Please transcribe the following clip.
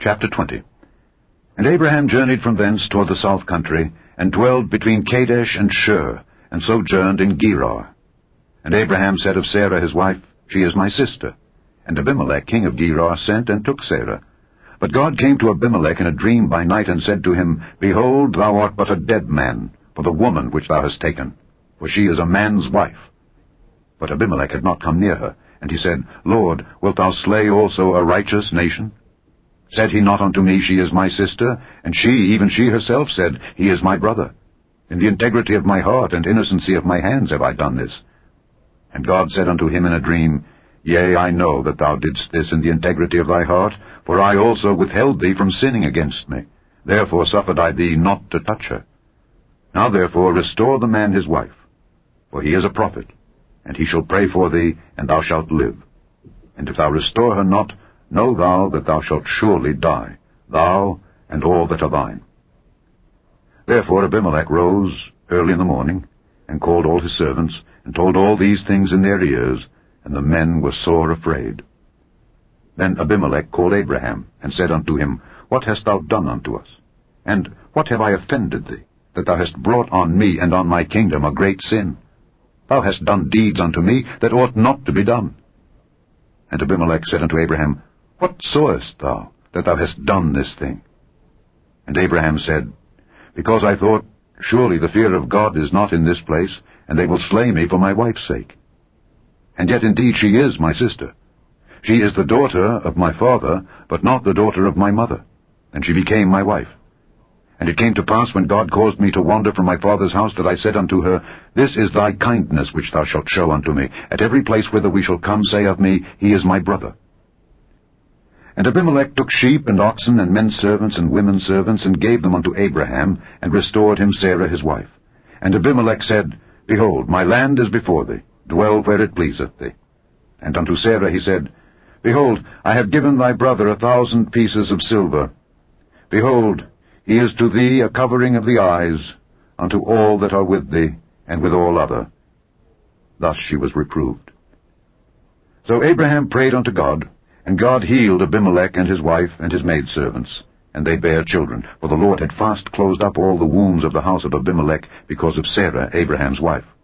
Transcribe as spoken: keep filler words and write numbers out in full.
Chapter twenty. And Abraham journeyed from thence toward the south country, and dwelled between Kadesh and Shur, and sojourned in Gerar. And Abraham said of Sarah his wife, She is my sister. And Abimelech king of Gerar sent and took Sarah. But God came to Abimelech in a dream by night, and said to him, Behold, thou art but a dead man, for the woman which thou hast taken, for she is a man's wife. But Abimelech had not come near her, and he said, Lord, wilt thou slay also a righteous nation? Said he not unto me, She is my sister? And she, even she herself, said, He is my brother. In the integrity of my heart and innocency of my hands have I done this. And God said unto him in a dream, Yea, I know that thou didst this in the integrity of thy heart, for I also withheld thee from sinning against me. Therefore suffered I thee not to touch her. Now therefore restore the man his wife, for he is a prophet, and he shall pray for thee, and thou shalt live. And if thou restore her not, know thou that thou shalt surely die, thou and all that are thine. Therefore Abimelech rose early in the morning, and called all his servants, and told all these things in their ears, and the men were sore afraid. Then Abimelech called Abraham, and said unto him, What hast thou done unto us? And what have I offended thee, that thou hast brought on me and on my kingdom a great sin? Thou hast done deeds unto me that ought not to be done. And Abimelech said unto Abraham, What sawest thou, that thou hast done this thing? And Abraham said, Because I thought, Surely the fear of God is not in this place, and they will slay me for my wife's sake. And yet indeed she is my sister. She is the daughter of my father, but not the daughter of my mother, and she became my wife. And it came to pass, when God caused me to wander from my father's house, that I said unto her, This is thy kindness which thou shalt show unto me. At every place whither we shall come, say of me, He is my brother. And Abimelech took sheep and oxen and men servants and women servants, and gave them unto Abraham, and restored him Sarah his wife. And Abimelech said, Behold, my land is before thee, dwell where it pleaseth thee. And unto Sarah he said, Behold, I have given thy brother a thousand pieces of silver. Behold, he is to thee a covering of the eyes, unto all that are with thee, and with all other. Thus she was reproved. So Abraham prayed unto God, and God healed Abimelech and his wife and his maidservants, and they bare children, for the Lord had fast closed up all the wombs of the house of Abimelech because of Sarah, Abraham's wife.